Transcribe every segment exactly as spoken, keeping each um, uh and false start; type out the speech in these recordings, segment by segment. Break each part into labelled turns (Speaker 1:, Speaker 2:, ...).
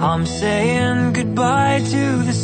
Speaker 1: I'm saying goodbye to the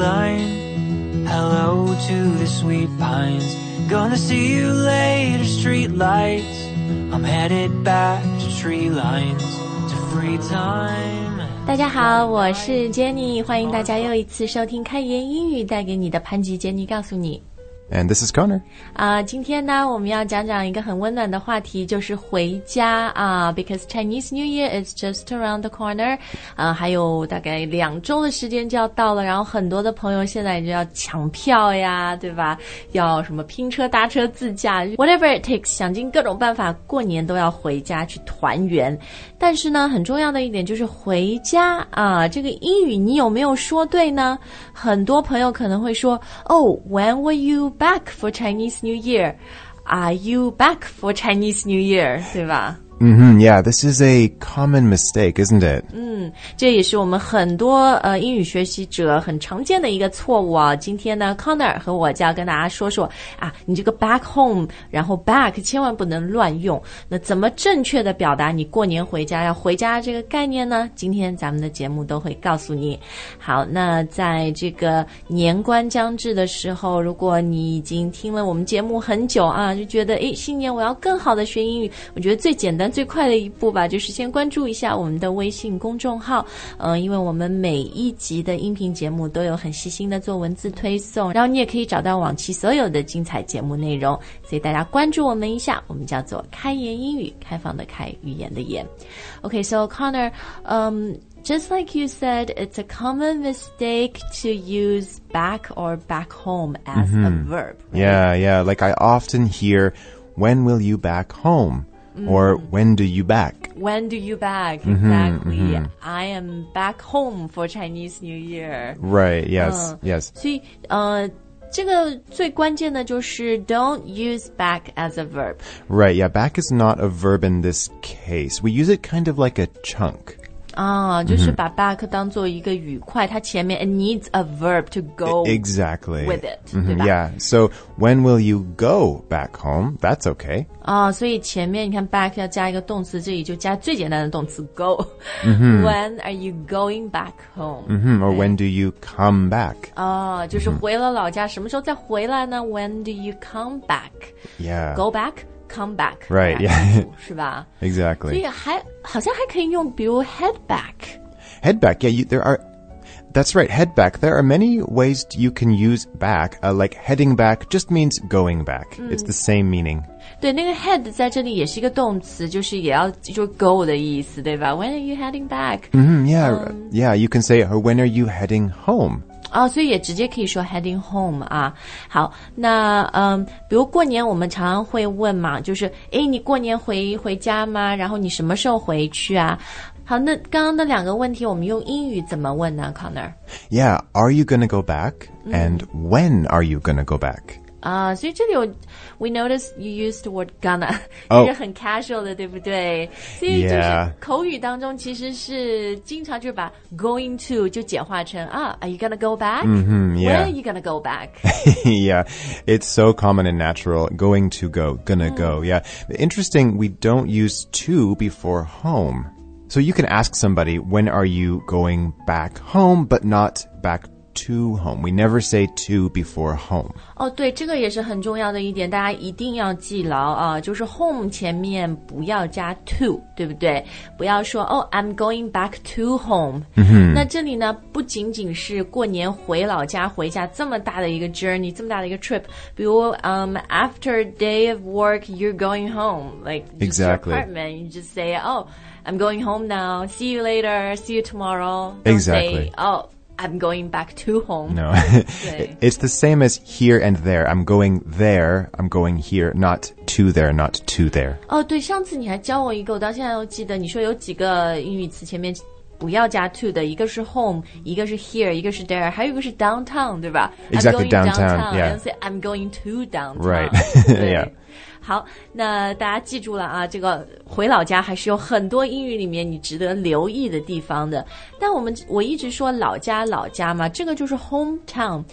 Speaker 1: skyline, hello to the sweet pines, gonna see you later street lights, I'm headed back to tree lines, to free time.
Speaker 2: 大家好，我是 Jenny， 欢迎大家又一次收听开言英语，带给你的潘吉 Jenny 告诉你。
Speaker 3: And this is Connor.
Speaker 2: 啊、uh, 今天呢我们要讲讲一个很温暖的话题，就是回家啊、uh, because Chinese New Year is just around the corner 啊、uh, 还有大概两周的时间就要到了，然后很多的朋友现在就要抢票呀，对吧？要什么拼车搭车自驾 whatever it takes， 想尽各种办法过年都要回家去团圆。但是呢很重要的一点就是回家啊、uh, 这个英语你有没有说对呢？很多朋友可能会说 Oh, when were you back for Chinese New Year? Are you back for Chinese New Year? 对吧
Speaker 3: Mm-hmm, yeah, this is a common mistake, isn't it?
Speaker 2: 嗯，这也是我们很多呃英语学习者很常见的一个错误啊。今天呢 Connor 和我就要跟大家说说啊，你这个 back home 然后 back 千万不能乱用。那怎么正确的表达你过年回家要回家这个概念呢？今天咱们的节目都会告诉你。好，那在这个年关将至的时候，如果你已经听了我们节目很久啊，就觉得诶新年我要更好的学英语，我觉得最简单最快的一步吧，就是先关注一下我们的微信公众号，呃，因为我们每一集的音频节目都有很细心的做文字推送，然后你也可以找到往期所有的精彩节目内容，所以大家关注我们一下，我们叫做开言英语，开放的开，语言的言。Okay, so Connor, um, just like you said, it's a common mistake to use back or back home as mm-hmm. a verb. Right?
Speaker 3: Yeah, yeah, like I often hear, when will you back home?Or when do you back?
Speaker 2: When do you back?
Speaker 3: Mm-hmm,
Speaker 2: Exactly.
Speaker 3: Mm-hmm.
Speaker 2: I am back home for Chinese New Year.
Speaker 3: Right, yes,
Speaker 2: uh,
Speaker 3: yes.
Speaker 2: 所以呃这个最关键的就是 don't use back as a verb.
Speaker 3: Right, yeah, back is not a verb in this case. We use it kind of like a chunk.
Speaker 2: 啊，就是把 back 当做一个语块，它前面 it needs a verb to go
Speaker 3: exactly
Speaker 2: with it，
Speaker 3: mm-hmm,
Speaker 2: 对吧
Speaker 3: Yeah, so when will you go back home? That's okay.
Speaker 2: 啊，所以前面你看 back 要加一个动词，这里就加最简单的动词 go。Mm-hmm. When are you going back home?
Speaker 3: Mm-hmm, or when do you come back?
Speaker 2: 啊，就是回了老家，什么时候再回来呢 ？When do you come back?
Speaker 3: Yeah.
Speaker 2: Go back.Come back,
Speaker 3: right? Yeah,
Speaker 2: 是吧
Speaker 3: exactly.
Speaker 2: 所以还好像还可以用，比如 head back.
Speaker 3: Head back, yeah. You, there are. That's right. Head back. There are many ways you can use back. Uh, like heading back just means going back. Mm. It's the same meaning.
Speaker 2: 对，那个 head 在这里也是一个动词，就是也要就 go 的意思，对吧 ？When are you heading back?
Speaker 3: Mm-hmm, yeah, um, yeah. You can say, "When are you heading home?"
Speaker 2: 哦，所以也直接可以说 heading home 啊。好，那嗯，比如过年我们常常会问嘛，就是诶，你过年回回家吗？然后你什么时候回去啊？好，那刚刚那两个问题我们用英语怎么问呢 Connor?
Speaker 3: Yeah, are you gonna go back? And when are you gonna go back?
Speaker 2: 啊、uh, 所以这里有 we notice you used the word gonna 就
Speaker 3: Oh.
Speaker 2: 是很 casual 的，对不对？所以就是口语当中其实是经常就把 going to 就简化成啊 are you gonna go back?
Speaker 3: Mm-hmm, yeah.
Speaker 2: When are you gonna go back?
Speaker 3: Yeah, it's so common and natural. Going to go, gonna mm. go. Yeah. Interesting, we don't use to before home. So you can ask somebody, when are you going back home, but not back to home. We never say to before home.
Speaker 2: 哦，对，这个也是很重要的一点，大家一定要记牢啊，就是 home 前面不要加 to， 对不对？不要说哦 I'm going back to home。嗯，那这里呢，不仅仅是过年回老家回家这么大的一个 journey， 这么大的一个 trip， 比如 um after a day of work you're going home, like just
Speaker 3: exactly.
Speaker 2: your apartment, you just say oh I'm going home now, see you later, see you tomorrow. Don't
Speaker 3: exactly.
Speaker 2: say, oh I'm going back to home.
Speaker 3: No, it's the same as here and there. I'm going there, I'm going here, not to there, not to there.
Speaker 2: 哦，对，上次你还教我一个，我到现在都记得。你说有几个英语词前面不要加 to 的，一个是 home， 一个是 here， 一个是 there， 还有一个是 downtown， 对吧
Speaker 3: ？Exactly,
Speaker 2: I'm going
Speaker 3: downtown.
Speaker 2: downtown,
Speaker 3: Yeah.
Speaker 2: And say I'm going to downtown.
Speaker 3: Right. Yeah.
Speaker 2: 好，那大家记住了啊，这个回老家还是有很多英语里面你值得留意的地方的。但我们我一直说老家老家嘛，这个就是 hometown。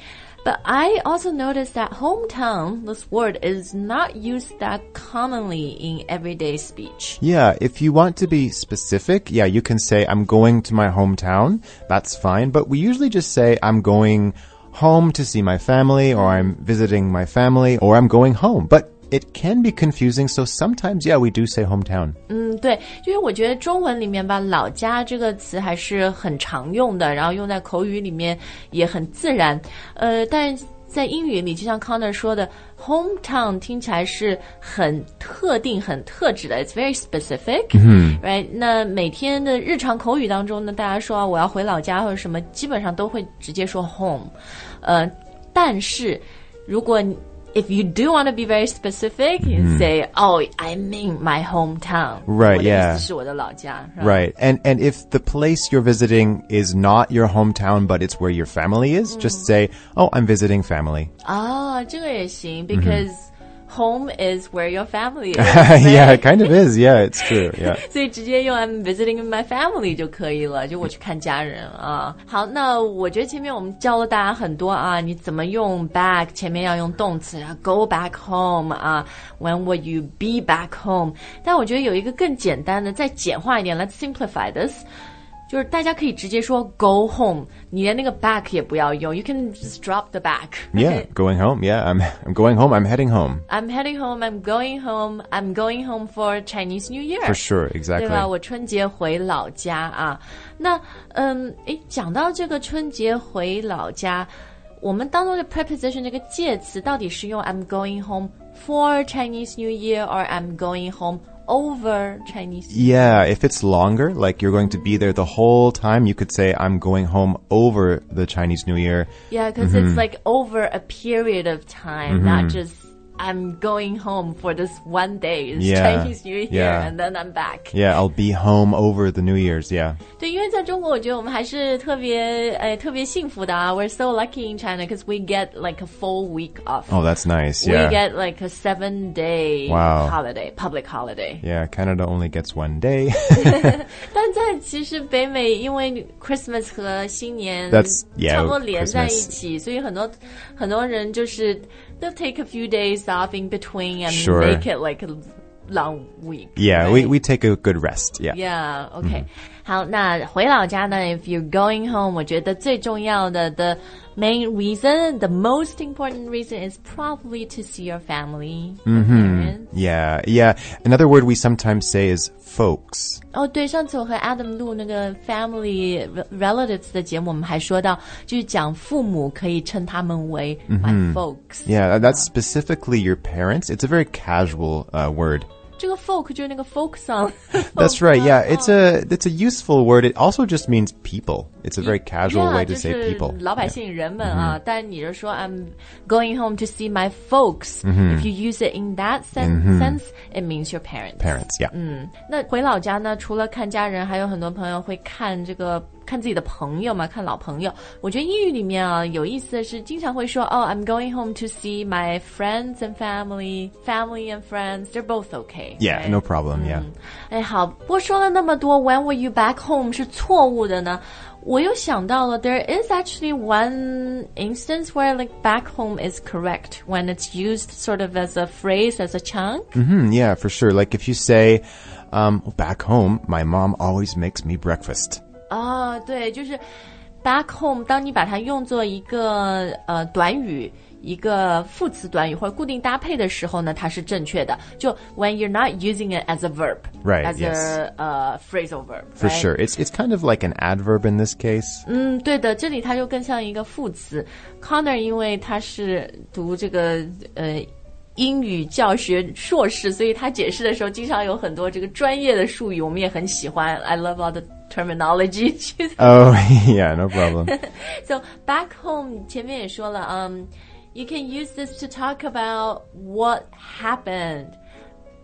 Speaker 2: But I also noticed that hometown, this word, is not used that commonly in everyday speech.
Speaker 3: Yeah, if you want to be specific, yeah, you can say, I'm going to my hometown. That's fine. But we usually just say, I'm going home to see my family, or I'm visiting my family, or I'm going home. But it can be confusing, so sometimes, yeah, we do say hometown.
Speaker 2: 嗯，对，就是我觉得中文里面吧，老家这个词还是很常用的，然后用在口语里面也很自然。呃，但是在英语里，就像 Connor 说的 ，hometown 听起来是很特定、很特指的 ，it's very specific，right？、嗯、那每天的日常口语当中呢，大家说我要回老家或者什么，基本上都会直接说 home。呃，但是如果If you do want to be very specific, you mm-hmm. say, "Oh, I mean my hometown."
Speaker 3: Right, yeah.
Speaker 2: 是我的老家,
Speaker 3: right. And and if the place you're visiting is not your hometown, but it's where your family is, mm. just say, "Oh, I'm visiting family."
Speaker 2: 啊，这个也行 because、mm-hmm. home is where your family is. Right?
Speaker 3: Yeah, it kind of is. Yeah, it's true. Yeah.
Speaker 2: 所以直接用 I'm visiting my family 就可以了，就我去看家人啊。好，那我觉得前面我们教了大家很多啊，你怎么用 back 前面要用动词啊 ，go back home 啊 ，when will you be back home？ 但我觉得有一个更简单的，再简化一点 ，Let's simplify this。就是大家可以直接说 go home， 你连那个 back 也不要用 ，you can just drop the back.
Speaker 3: Yeah, going home. Yeah, I'm I'm going home. I'm heading home.
Speaker 2: I'm heading home. I'm going home. I'm going home for Chinese New Year.
Speaker 3: For sure, exactly.
Speaker 2: 对吧？我春节回老家啊。那嗯，诶，讲到这个春节回老家，我们当中的 preposition 这个介词到底是用 I'm going home for Chinese New Year or I'm going home?Over Chinese New Year.
Speaker 3: Yeah, if it's longer, like you're going to be there the whole time, you could say, I'm going home over the Chinese New Year.
Speaker 2: Yeah, because mm-hmm. it's like over a period of time, mm-hmm. not just I'm going home for this one day. It's
Speaker 3: yeah,
Speaker 2: Chinese New Year,
Speaker 3: yeah.
Speaker 2: and then I'm back.
Speaker 3: Yeah, I'll be home over the New Year's, yeah.
Speaker 2: 对，因为在中国，我觉得我们还是特别，哎，特别幸福的啊。We're so lucky in China because we get like a full week off.
Speaker 3: Oh, that's nice, yeah.
Speaker 2: We get like a seven-day
Speaker 3: wow.
Speaker 2: holiday, public holiday.
Speaker 3: Yeah, Canada only gets one day.
Speaker 2: 但在其实北美，因为 Christmas 和新年
Speaker 3: that's, yeah,
Speaker 2: 差不多连在一起，所以很多很多人就是。They'll take a few days off in between and
Speaker 3: sure.
Speaker 2: make it like a long week.
Speaker 3: Yeah,
Speaker 2: right?
Speaker 3: we we take a good rest. Yeah.
Speaker 2: Yeah. Okay. 好，那回老家呢 ？If you're going home， 我觉得最重要的 the main reason, the most important reason is probably to see your family, your
Speaker 3: mm-hmm.
Speaker 2: parents.
Speaker 3: Yeah, yeah. Another word we sometimes say is folks.
Speaker 2: 哦，对，上次我和 Adam 录那个 family relatives 的节目，我们还说到，就是讲父母可以称他们为 my folks.
Speaker 3: Yeah, that's specifically your parents. It's a very casual uh, word.
Speaker 2: 这个 folk 就是那个 folk song.
Speaker 3: That's right. Yeah, it's a it's a useful word. It also just means people. It's a very casual
Speaker 2: yeah,
Speaker 3: way to say people.
Speaker 2: 老百姓人们啊，但你就说 I'm going home to see my folks. If you use it in that sense, sense, it means your parents.
Speaker 3: Parents, yeah.
Speaker 2: 嗯，那回老家呢，除了看家人，还有很多朋友会看这个。看自己的朋友嘛，看老朋友。我觉得英语里面啊，有意思的是，经常会说，哦、oh, ，I'm going home to see my friends and family, family and friends. They're both okay.
Speaker 3: Yeah,
Speaker 2: right?
Speaker 3: no problem. Yeah.
Speaker 2: 哎，好，不过说了那么多 ，When will you back home 是错误的呢？我又想到了 ，there is actually one instance where like back home is correct when it's used sort of as a phrase, as a chunk.
Speaker 3: Mm-hmm, yeah, for sure. Like if you say, um, back home, my mom always makes me breakfast.
Speaker 2: 啊，对，就是 back home。当你把它用作一个呃短语、一个副词短语或者固定搭配的时候呢，它是正确的。就 when you're not using it as a verb,
Speaker 3: right?
Speaker 2: As
Speaker 3: yes.
Speaker 2: a uh, phrasal verb,
Speaker 3: for
Speaker 2: right?
Speaker 3: sure. It's it's kind of like an adverb in this case.
Speaker 2: 嗯，对的，这里它就更像一个副词。Connor 因为他是读这个呃。英语教学硕士，所以他解释的时候经常有很多这个专业的术语，我们也很喜欢。I love all the terminology.
Speaker 3: Oh, yeah, no problem.
Speaker 2: So back home 前面也说了，嗯、um, ，you can use this to talk about what happened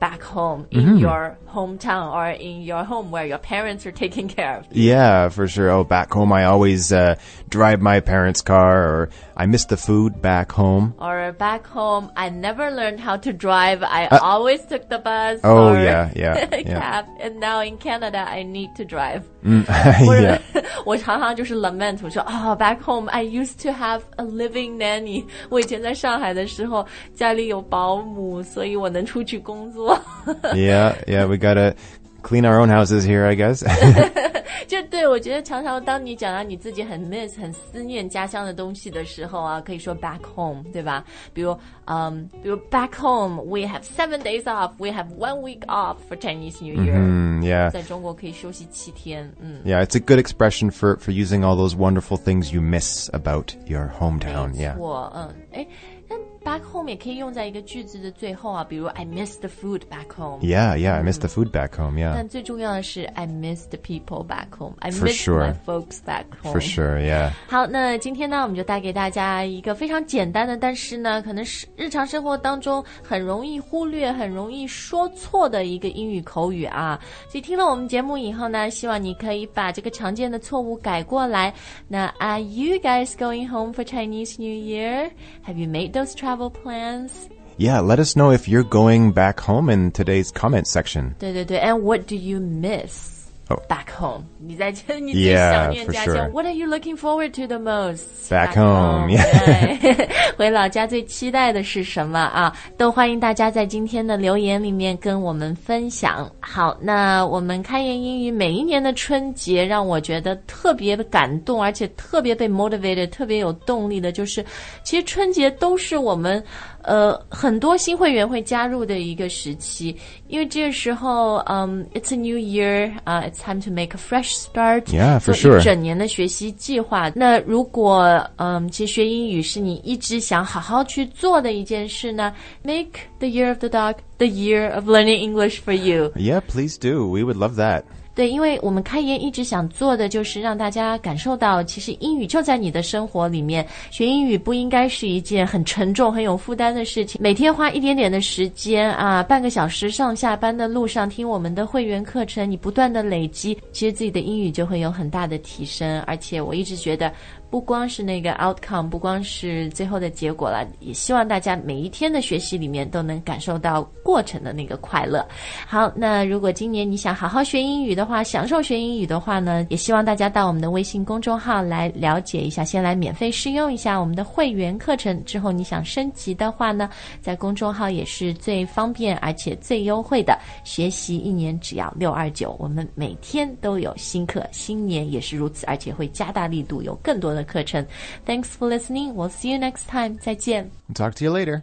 Speaker 2: back home in、mm-hmm. your hometown or in your home where your parents are taking care of you.
Speaker 3: Yeah, for sure. Oh, back home I always uh, drive my parents' car, or I miss the food back home.
Speaker 2: Or back home, I never learned how to drive. I uh, always took the bus
Speaker 3: oh,
Speaker 2: or
Speaker 3: yeah, yeah,
Speaker 2: cab.
Speaker 3: Yeah.
Speaker 2: And now in Canada, I need to drive.
Speaker 3: Mm, yeah.
Speaker 2: 我常常就是 lament 我说哦 back home I used to have a living nanny 我以前在上海的时候家里有保姆所以我能出去工作
Speaker 3: Yeah, yeah, we gotta clean our own houses here, I guess.
Speaker 2: 就对我觉得常常当你讲到你自己很 miss 很思念家乡的东西的时候啊可以说 back home 对吧比如嗯比如 back home we have seven days off we have one week off for Chinese New Year
Speaker 3: mm-hmm, yeah.
Speaker 2: 在中国可以休息七天嗯
Speaker 3: Yeah, it's a good expression for, for using all those wonderful things you miss about your hometown.
Speaker 2: 没
Speaker 3: Yeah.
Speaker 2: 错嗯诶但 back home 也可以用在一个句子的最后啊比如 I miss the food back home
Speaker 3: Yeah, yeah, I miss the food back home, yeah.
Speaker 2: 但最重要的是 I miss the people back home I
Speaker 3: For
Speaker 2: miss
Speaker 3: sure.
Speaker 2: my folks back home
Speaker 3: For sure, yeah.
Speaker 2: 好那今天呢我们就带给大家一个非常简单的但是呢可能是日常生活当中很容易忽略很容易说错的一个英语口语啊所以听了我们节目以后呢希望你可以把这个常见的错误改过来那 Are you guys going home for Chinese New Year? Have you made those travel plans?Yeah,
Speaker 3: let us know if you're going back home in today's comment section.
Speaker 2: 对对对 And what do you miss
Speaker 3: oh.
Speaker 2: back home? 你在你最想念家乡
Speaker 3: Yeah, for sure.
Speaker 2: What are you looking forward to the most?
Speaker 3: Back, back home,
Speaker 2: home. Yeah. 回老家最期待的是什么啊？都欢迎大家在今天的留言里面跟我们分享。好，那我们开言英语每一年的春节让我觉得特别感动，而且特别被 motivated， 特别有动力的就是其实春节都是我们呃，很多新会员会加入的一个时期，因为这个时候，嗯、um, ，It's a new year， 啊、uh, ，It's time to make a fresh start。Yeah,
Speaker 3: for sure。
Speaker 2: 做一整年的学习计划。那如果，嗯，其实学英语是你一直想好好去做的一件事呢 ，Make the year of the dog the year of learning English for you.
Speaker 3: Yeah, please do. We would love that.
Speaker 2: 对，因为我们开言一直想做的就是让大家感受到其实英语就在你的生活里面，学英语不应该是一件很沉重很有负担的事情，每天花一点点的时间啊，半个小时上下班的路上听我们的会员课程，你不断的累积，其实自己的英语就会有很大的提升。而且我一直觉得不光是那个 outcome， 不光是最后的结果了，也希望大家每一天的学习里面都能感受到过程的那个快乐。好，那如果今年你想好好学英语的话，享受学英语的话呢，也希望大家到我们的微信公众号来了解一下，先来免费试用一下我们的会员课程，之后你想升级的话呢，在公众号也是最方便而且最优惠的，学习一年只要六二九，我们每天都有新课，新年也是如此，而且会加大力度，有更多的课程。Thanks for listening. We'll see you next time. 再见。
Speaker 3: Talk to you later.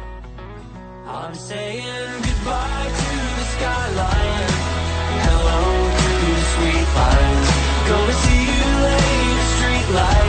Speaker 1: I'm saying goodbye to the skyline. Hello to the sweet pines. Gonna see you later, street lights.